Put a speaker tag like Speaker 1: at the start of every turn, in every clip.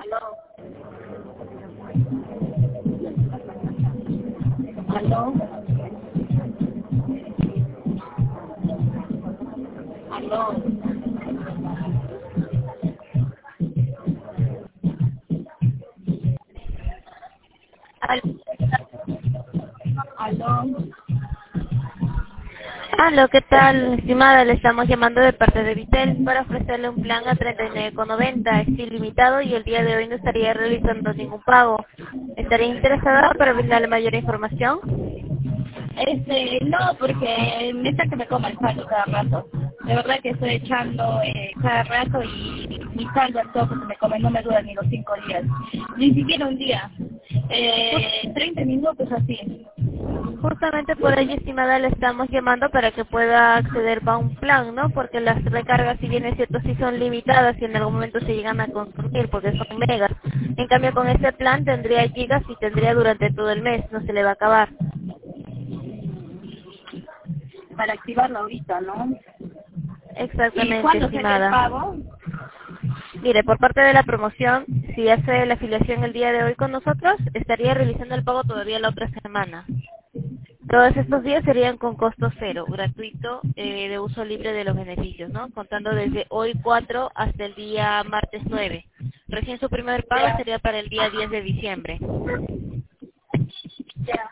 Speaker 1: ¿Aló? ¿Aló?
Speaker 2: Al-
Speaker 1: ¿Aló?
Speaker 2: Aló, ¿qué tal, estimada? Le estamos llamando de parte de Vitel para ofrecerle un plan a 39,90. Es ilimitado y el día de hoy no estaría realizando ningún pago. ¿Estaría interesada para brindarle mayor información?
Speaker 1: No, porque me está que me coma el saldo cada rato. De verdad que estoy echando cada rato y mi saldo al toque se me come, no me dura ni los 5 días. Ni siquiera un día. 30 minutos así.
Speaker 2: Justamente por ello, estimada, le estamos llamando para que pueda acceder a un plan, ¿no? Porque las recargas, si bien es cierto, sí son limitadas y en algún momento se llegan a consumir porque son megas. En cambio, con este plan tendría gigas y tendría durante todo el mes, no se le va a acabar.
Speaker 1: Para activarlo ahorita, ¿no? ¿Y
Speaker 2: Exactamente,
Speaker 1: cuándo se el
Speaker 2: estimada.
Speaker 1: pago?
Speaker 2: Mire, por parte de la promoción, si hace la afiliación el día de hoy con nosotros, estaría realizando el pago todavía la otra semana. Todos estos días serían con costo cero, gratuito, de uso libre de los beneficios, ¿no? Contando desde hoy 4 hasta el día martes 9. Recién su primer pago
Speaker 1: Ya,
Speaker 2: sería para el día 10 de diciembre.
Speaker 1: ya.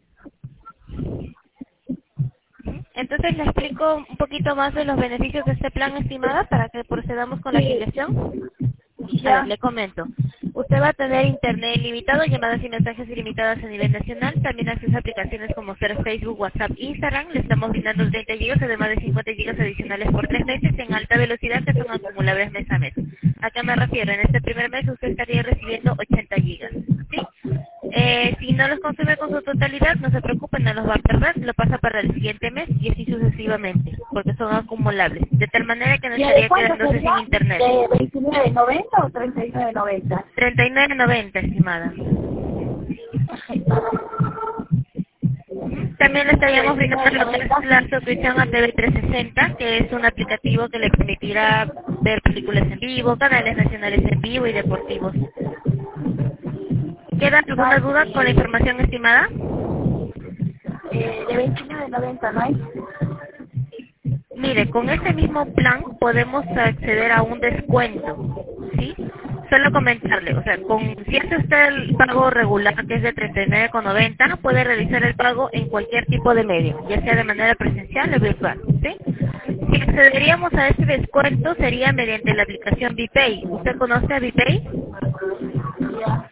Speaker 2: Entonces le explico un poquito más de los beneficios de este plan, estimada, para que procedamos con la
Speaker 1: Sí,
Speaker 2: afiliación. A ver,
Speaker 1: ya.
Speaker 2: le comento. Usted va a tener internet ilimitado, llamadas y mensajes ilimitadas a nivel nacional, también acceso a aplicaciones como ser Facebook, WhatsApp, Instagram. Le estamos brindando 30 gigas, además de 50 gigas adicionales por 3 meses en alta velocidad que son acumulables mes a mes. ¿A qué me refiero? En este primer mes usted estaría recibiendo 80 gigas. ¿Sí? Si no los consume con su totalidad, no se preocupe, no los va a perder, lo pasa para el siguiente mes y así sucesivamente, porque son acumulables, de tal manera que no
Speaker 1: ¿Y de
Speaker 2: estaría
Speaker 1: cuánto
Speaker 2: quedándose sin
Speaker 1: sería?
Speaker 2: internet.
Speaker 1: ¿De 29.90 o 39.90?
Speaker 2: 39,90, estimada. También le estaríamos brindando lo que es
Speaker 1: 39.90.
Speaker 2: la suscripción a TV 360, que es un aplicativo que le permitirá ver películas en vivo, canales nacionales en vivo y deportivos. ¿Queda alguna duda con la información, estimada?
Speaker 1: De 29.90, ¿no hay?
Speaker 2: Mire, con ese mismo plan podemos acceder a un descuento, ¿sí? Solo comentarle, o sea, si hace usted el pago regular, que es de 39,90, puede realizar el pago en cualquier tipo de medio, ya sea de manera presencial o virtual, ¿sí? Si accederíamos a ese descuento sería mediante la aplicación VPay. ¿Usted conoce a VPay?
Speaker 1: Ya.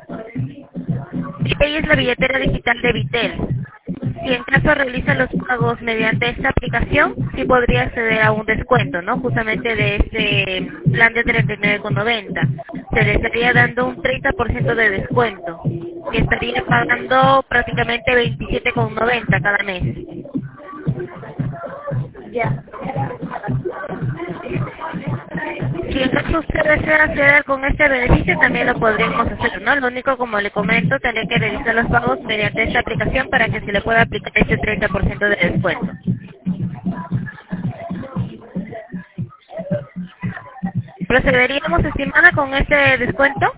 Speaker 2: VPay es la billetera digital de Vitel. Si en caso realiza los pagos mediante esta aplicación, sí podría acceder a un descuento, ¿no? Justamente de este plan de 39,90. Se le estaría dando un 30% de descuento. Y estaría pagando prácticamente 27,90 cada mes.
Speaker 1: Ya.
Speaker 2: Si en caso usted desea acceder con este beneficio, también lo podríamos hacer, ¿no? Lo único, como le comento, tener que realizar los pagos mediante esta aplicación para que se le pueda aplicar ese 30% de descuento. ¿Procederíamos, estimada, con este descuento?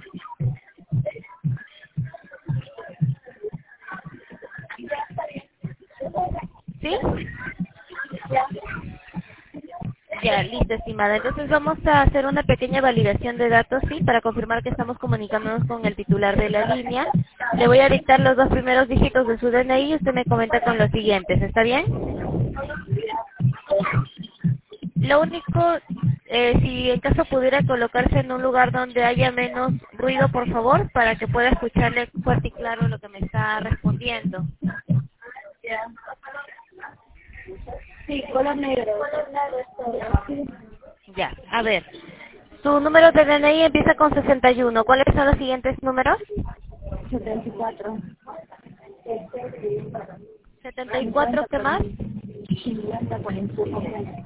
Speaker 2: ¿Sí? Ya, listo, estimada. Entonces vamos a hacer una pequeña validación de datos, ¿sí? Para confirmar que estamos comunicándonos con el titular de la línea. Le voy a dictar los 2 primeros dígitos de su DNI y usted me comenta con los siguientes, ¿está bien? Lo único, si en caso pudiera colocarse en un lugar donde haya menos ruido, por favor, para que pueda escucharle fuerte y claro lo que me está respondiendo.
Speaker 1: Ya. Sí, color negro. Sí.
Speaker 2: Ya, a ver. Su número de DNI empieza con 61. ¿Cuáles son los siguientes números?
Speaker 1: 74.
Speaker 2: 74, ¿qué más?
Speaker 1: 50 por encima.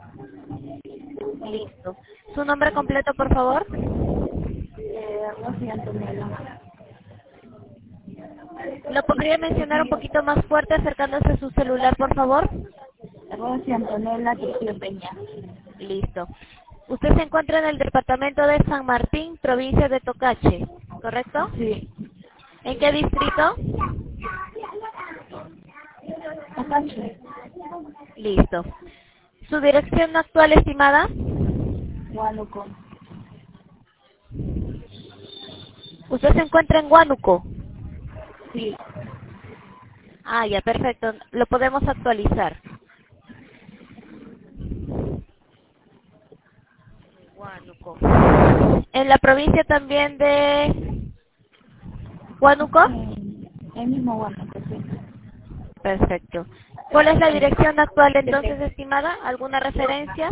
Speaker 2: Listo. ¿Su nombre completo, por favor?
Speaker 1: Rosy Antonella.
Speaker 2: ¿Lo podría mencionar un poquito más fuerte acercándose a su celular, por favor?
Speaker 1: Rosy Antonella Trujillo Peña.
Speaker 2: Listo. Usted se encuentra en el departamento de San Martín, provincia de Tocache, ¿correcto?
Speaker 1: Sí.
Speaker 2: ¿En qué distrito?
Speaker 1: Tocache.
Speaker 2: Listo. ¿Su dirección actual, estimada?
Speaker 1: Huánuco.
Speaker 2: ¿Usted se encuentra en Huánuco?
Speaker 1: Sí.
Speaker 2: Ah, ya, perfecto. Lo podemos actualizar. Huánuco. ¿En la provincia también de Huánuco?
Speaker 1: El mismo Huánuco, sí.
Speaker 2: Perfecto. ¿Cuál es la dirección actual entonces, estimada? ¿Alguna referencia?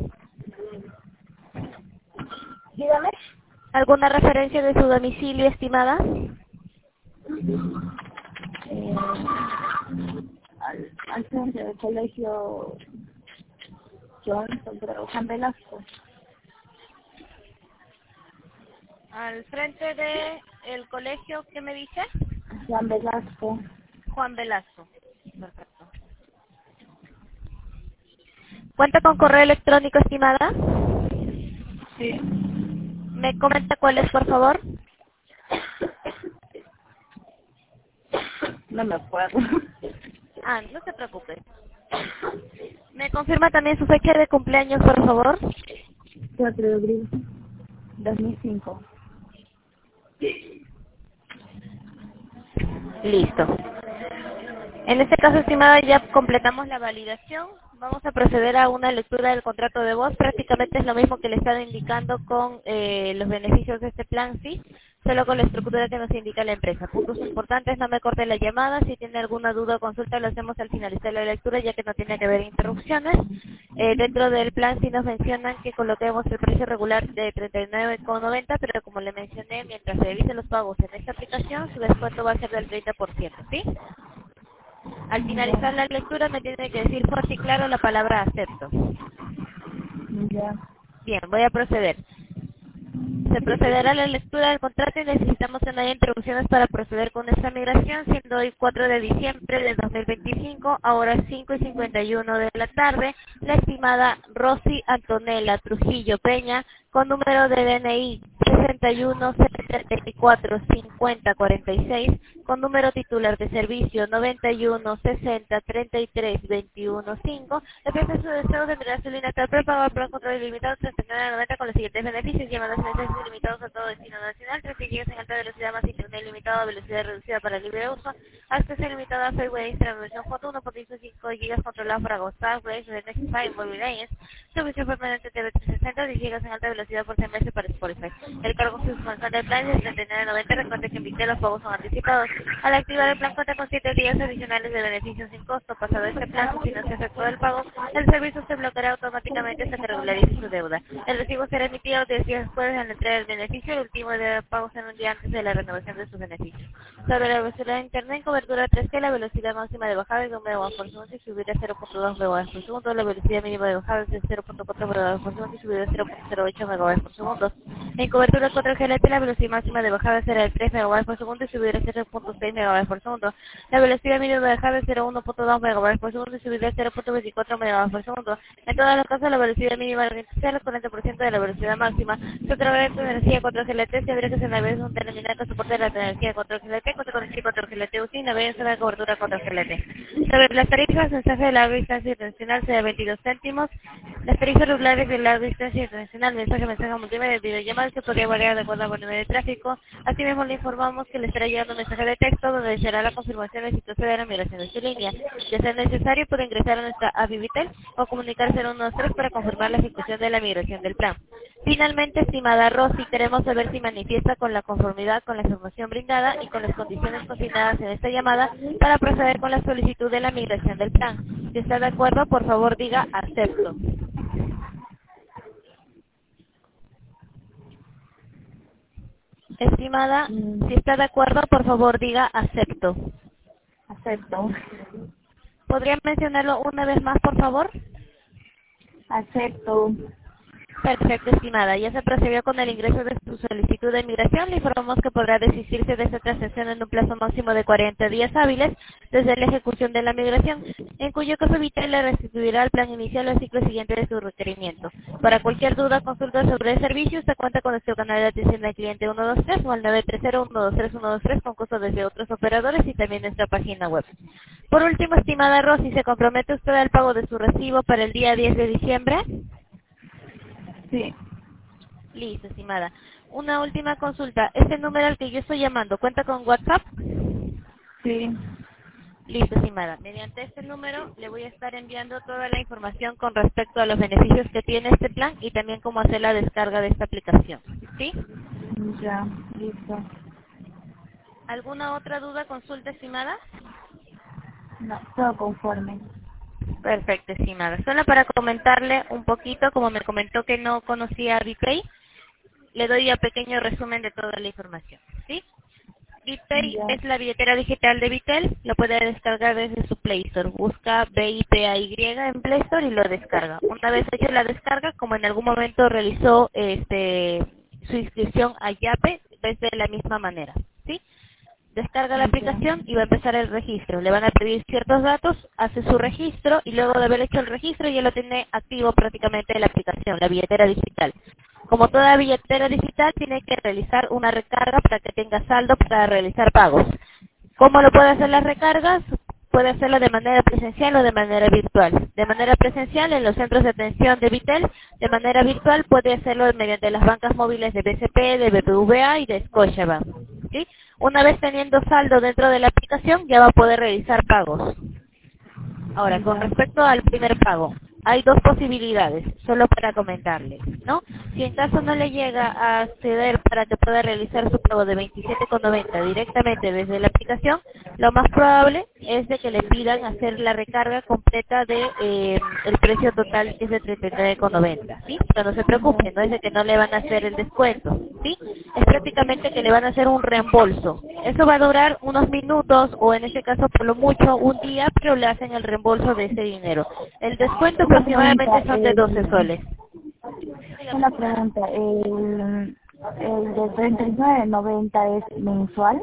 Speaker 1: Dígame.
Speaker 2: ¿Alguna referencia de su domicilio, estimada?
Speaker 1: Al frente del colegio Johnson, pero Juan Velasco.
Speaker 2: Al frente de el colegio, ¿qué me dice?
Speaker 1: Juan Velasco.
Speaker 2: Juan Velasco. Perfecto. ¿Cuenta con correo electrónico, estimada?
Speaker 1: Sí.
Speaker 2: ¿Me comenta cuál es, por favor?
Speaker 1: No me acuerdo.
Speaker 2: Ah, no se preocupe. ¿Me confirma también su fecha de cumpleaños, por favor?
Speaker 1: 4 de abril 2005.
Speaker 2: Listo. En este caso, estimada, ya completamos la validación. Vamos a proceder a una lectura del contrato de voz. Prácticamente es lo mismo que le estaba indicando con los beneficios de este plan, sí, solo con la estructura que nos indica la empresa. Puntos importantes, no me corte la llamada. Si tiene alguna duda o consulta, lo hacemos al finalizar la lectura, ya que no tiene que haber interrupciones. Dentro del plan sí nos mencionan que coloquemos el precio regular de 39,90, pero como le mencioné, mientras se revisen los pagos en esta aplicación, su descuento va a ser del 30%, ¿sí? Al finalizar la lectura me tiene que decir fuerte y claro la palabra acepto.
Speaker 1: Ya.
Speaker 2: Bien, voy a proceder. Se procederá a la lectura del contrato y necesitamos que no haya interrupciones para proceder con esta migración, siendo hoy 4 de diciembre de 2025, a horas 5:51 de la tarde, la estimada Rosy Antonella Trujillo Peña, con número de DNI 61745046, con número titular de servicio 9160332115, depende de su deseo de mirar su línea tal prepago al plan control ilimitado 39,90 con los siguientes beneficios: llamadas mensajes ilimitados a todo destino nacional, 30 GB en alta velocidad más internet ilimitado a velocidad reducida para libre uso, acceso ilimitado a Facebook e Instagram versión foto, 1.5 GB controlado para WhatsApp, Waze, Nexify, Mobile Legends, servicio permanente TV 360, 10 GB en alta velocidad por SMS para Spotify. El cargo mensual del plan es de 39,90. Recuerde que en Vitel los pagos son anticipados. Al activar el plan cuenta con 7 días adicionales de beneficios sin costo. Pasado este plazo, si no se efectúa el pago, el servicio se bloqueará automáticamente hasta que regularice su deuda. El recibo será emitido 10 días después de la entrega del beneficio. El último día de pago será un día antes de la renovación de sus beneficios. Sobre la velocidad de internet, cobertura 3G, la velocidad máxima de bajada es de 1 MB por segundo y subir a 0.2 MB por segundo. La velocidad mínima de bajada es de 0.4 MB por segundo y subir a 0.08 MB por segundo. En cobertura 4G LTE, la velocidad máxima de bajada será de 3 MB por segundo y subir a 0.6 MB por segundo. La velocidad mínima de bajada es 0.1.2 MB por segundo y subir a 0.24 MB por segundo. En todos los casos, la velocidad mínima es el 40% de la velocidad máxima. Se otorgará tu energía 4G LTE si habría que se navega un terminal que soporte la energía 4G LTE, con el chip 4G LTE UCI, navega en zona de cobertura 4G LTE. Sobre las tarifas, mensaje de larga distancia internacional será 22 céntimos. Las tarifas regulares de larga distancia internacional, mensaje multimedia, videollamadas, que podría variar de acuerdo al volumen de tráfico. Asimismo, le informamos que le estará llegando un mensaje de texto donde será la confirmación de si procede a la migración de su línea. De ser necesario, puede ingresar a nuestra app Vitel o comunicarse al 123 para confirmar la ejecución de la migración del plan. Finalmente, estimada Rosy, queremos saber si manifiesta con la conformidad con la información brindada y con las condiciones consignadas en esta llamada para proceder con la solicitud de la migración del plan. Si está de acuerdo, por favor diga acepto. Estimada, si está de acuerdo, por favor diga acepto.
Speaker 1: Acepto.
Speaker 2: ¿Podría mencionarlo una vez más, por favor?
Speaker 1: Acepto.
Speaker 2: Perfecto, estimada. Ya se procedió con el ingreso de su solicitud de migración. Le informamos que podrá desistirse de esta transacción en un plazo máximo de 40 días hábiles. desde la ejecución de la migración, en cuyo caso Vitel le restituirá el plan inicial o el ciclo siguiente de su requerimiento. Para cualquier duda o consulta sobre el servicio, usted cuenta con nuestro canal de atención al cliente 123 o al 930-123-123 con costos desde otros operadores y también nuestra página web. Por último, estimada Rosy, ¿se compromete usted al pago de su recibo para el día 10 de diciembre?
Speaker 1: Sí,
Speaker 2: Listo, estimada. Una última consulta. ¿Este número al que yo estoy llamando cuenta con WhatsApp?
Speaker 1: sí.
Speaker 2: Listo, estimada. Mediante este número le voy a estar enviando toda la información con respecto a los beneficios que tiene este plan y también cómo hacer la descarga de esta aplicación. ¿Sí?
Speaker 1: Ya, listo.
Speaker 2: ¿Alguna otra duda, consulta, estimada?
Speaker 1: No, todo conforme.
Speaker 2: Perfecto, estimada. Solo para comentarle un poquito, como me comentó que no conocía BitPay, le doy un pequeño resumen de toda la información. ¿Sí? BitPay
Speaker 1: Ya,
Speaker 2: es la billetera digital de Vitel, lo puede descargar desde su Play Store. Busca BIPAY en Play Store y lo descarga. Una vez hecho la descarga, como en algún momento realizó su inscripción a Yape, es de la misma manera. ¿Sí? Descarga la
Speaker 1: ya.
Speaker 2: aplicación y va a empezar el registro. Le van a pedir ciertos datos, hace su registro y luego de haber hecho el registro ya lo tiene activo prácticamente la aplicación, la billetera digital. Como toda billetera digital, tiene que realizar una recarga para que tenga saldo para realizar pagos. ¿Cómo lo puede hacer las recargas? Puede hacerlo de manera presencial o de manera virtual. De manera presencial en los centros de atención de Vitel, de manera virtual puede hacerlo mediante las bancas móviles de BCP, de BBVA y de Scotiabank. ¿Sí? Una vez teniendo saldo dentro de la aplicación, ya va a poder realizar pagos. Ahora, con
Speaker 1: Ya.
Speaker 2: respecto al primer pago, hay dos posibilidades, solo para comentarles, ¿no? Si en caso no le llega a acceder para que pueda realizar su pago de 27,90 directamente desde la aplicación, lo más probable es de que le pidan hacer la recarga completa de el precio total que es de 39,90, ¿sí? Pero no se preocupe, no es de que no le van a hacer el descuento, ¿sí? Es prácticamente que le van a hacer un reembolso. Eso va a durar unos minutos o en este caso por lo mucho un día, pero le hacen el reembolso de ese dinero. El descuento
Speaker 1: Una pregunta,
Speaker 2: aproximadamente son de 12 soles.
Speaker 1: una pregunta. El de 39,90 es mensual.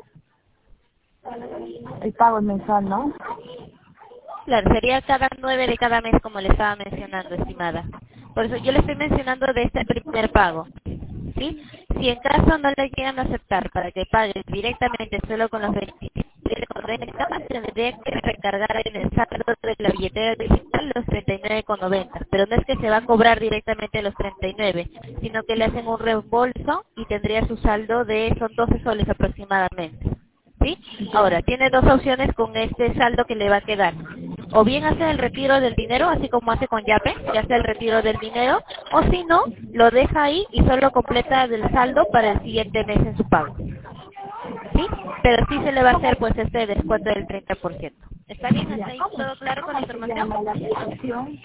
Speaker 1: El pago es mensual, ¿no?
Speaker 2: Claro, sería cada 9 de cada mes, como le estaba mencionando, estimada. Por eso yo le estoy mencionando de este primer pago. ¿Sí? Si en caso no le llegan a aceptar para que pague directamente solo con los 27,90, tendría que recargar en el saldo de la billetera digital los 39,90. Pero no es que se va a cobrar directamente los 39, sino que le hacen un reembolso y tendría su saldo de, son 12 soles aproximadamente. ¿Sí? Ahora, tiene dos opciones con este saldo que le va a quedar. O bien hace el retiro del dinero, así como hace con Yape, que hace el retiro del dinero, o si no, lo deja ahí y solo completa del saldo para el siguiente mes en su pago. ¿Sí? Pero sí se le va a hacer pues este descuento del 30%. ¿Está bien? ¿Hasta ahí todo claro con la
Speaker 1: ¿Cómo se
Speaker 2: información?
Speaker 1: llama la aplicación?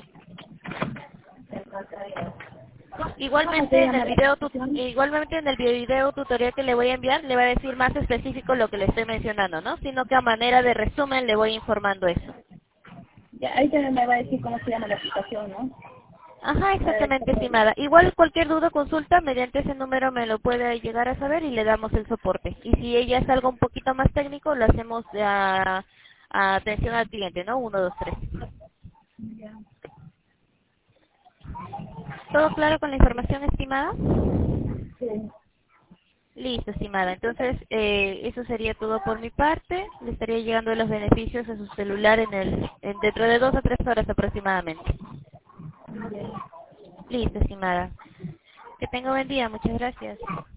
Speaker 1: ¿Cómo se
Speaker 2: Igualmente en
Speaker 1: llama
Speaker 2: el
Speaker 1: la
Speaker 2: video
Speaker 1: aplicación?
Speaker 2: igualmente en el video tutorial que le voy a enviar le va a decir más específico lo que le estoy mencionando, ¿no? Sino que a manera de resumen le voy informando eso.
Speaker 1: Ya, ahí también me va a decir cómo se llama la aplicación, ¿no?
Speaker 2: Ajá,
Speaker 1: Para
Speaker 2: exactamente,
Speaker 1: descargarla.
Speaker 2: estimada. Igual cualquier duda o consulta mediante ese número me lo puede llegar a saber y le damos el soporte. Y si ella es algo un poquito más técnico, lo hacemos a atención al cliente, ¿no? 1, 2, 3.
Speaker 1: Ya.
Speaker 2: ¿Todo claro con la información, estimada?
Speaker 1: Sí.
Speaker 2: Listo, estimada. Entonces, eso sería todo por mi parte. Le estaría llegando los beneficios a su celular dentro de 2 a 3 horas aproximadamente. Listo, estimada. Que tenga buen día. Muchas gracias.